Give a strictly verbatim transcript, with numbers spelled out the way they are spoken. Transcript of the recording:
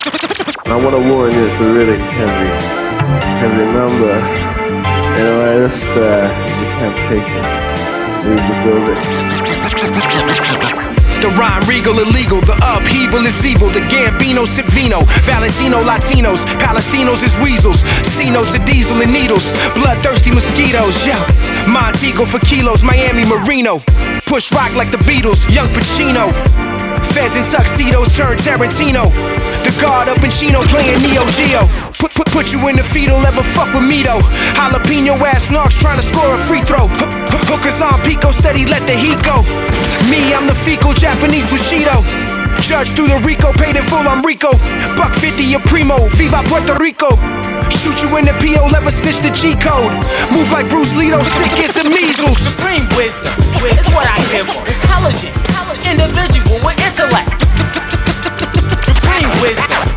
I want to warn you, it's a really heavy, heavy number. You know, I just, uh, you can't take it. Leave the building. The rhyme regal illegal, the upheaval is evil. The Gambino sip vino, Valentino Latinos, Palestinos is weasels. C notes of diesel and needles, bloodthirsty mosquitoes. Yeah, Montego for kilos, Miami Marino. Push rock like the Beatles, young Pacino. Feds in tuxedos turn Tarantino. The guard up in Chino playing Neo Geo. Put, put, put you in the fetal, ever fuck with me though. Jalapeno ass narcs trying to score a free throw. Hookers on Pico, steady let the heat go. Me, I'm the fecal Japanese Bushido. Judge through the Rico, paid in full, I'm Rico. Buck fifty, a primo, Viva Puerto Rico. Shoot you in the P O, never snitch the G code. Move like Bruce Lee, though, sick as the measles. Supreme wisdom is what I live for. Intelligent, individual with intellect. Supreme wisdom.